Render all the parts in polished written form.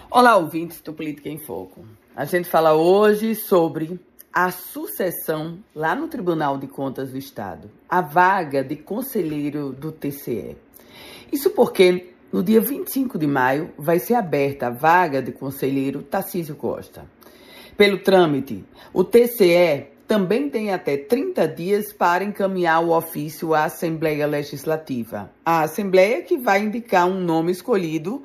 Olá, ouvintes do Política em Foco. A gente fala hoje sobre a sucessão lá no Tribunal de Contas do Estado, a vaga de conselheiro do TCE. Isso porque no dia 25 de maio vai ser aberta a vaga de conselheiro Tarcísio Costa. Pelo trâmite, o TCE também tem até 30 dias para encaminhar o ofício à Assembleia Legislativa. A Assembleia que vai indicar um nome escolhido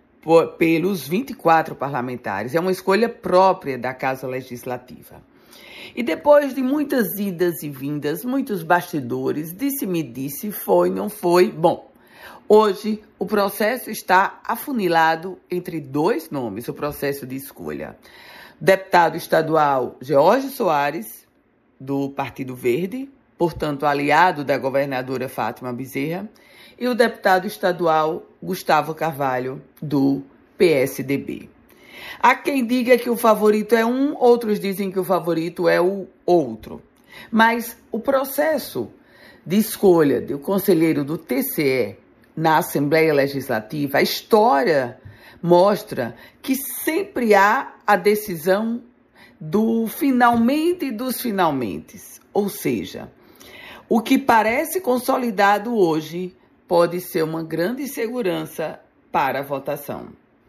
pelos 24 parlamentares. É uma escolha própria da Casa Legislativa. E depois de muitas idas e vindas, muitos bastidores, disse-me-disse, foi, não foi, bom, hoje o processo está afunilado entre dois nomes, o processo de escolha. Deputado estadual George Soares, do Partido Verde, portanto aliado da governadora Fátima Bezerra, e o deputado estadual Gustavo Carvalho, do PSDB. Há quem diga que o favorito é um, outros dizem que o favorito é o outro. Mas o processo de escolha do conselheiro do TCE na Assembleia Legislativa, a história mostra que sempre há a decisão do finalmente e dos finalmentes. Ou seja, o que parece consolidado hoje pode ser uma grande insegurança para a votação.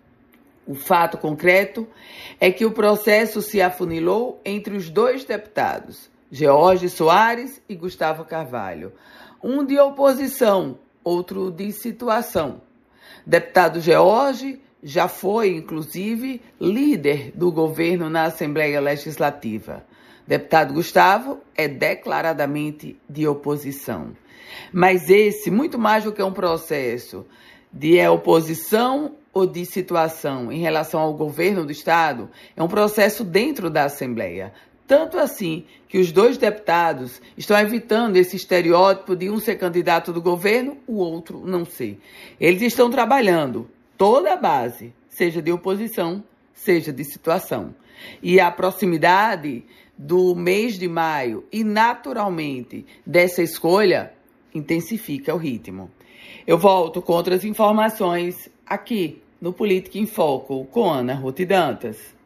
O fato concreto é que o processo se afunilou entre os dois deputados, George Soares e Gustavo Carvalho, um de oposição, outro de situação. Deputado George já foi, inclusive, líder do governo na Assembleia Legislativa. Deputado Gustavo é declaradamente de oposição. Mas esse, muito mais do que um processo de oposição ou de situação em relação ao governo do Estado, é um processo dentro da Assembleia. Tanto assim que os dois deputados estão evitando esse estereótipo de um ser candidato do governo, o outro não ser. Eles estão trabalhando toda a base, seja de oposição, seja de situação. E a proximidade do mês de maio e, naturalmente, dessa escolha intensifica o ritmo. Eu volto com outras informações aqui no Política em Foco com Ana Ruth Dantas.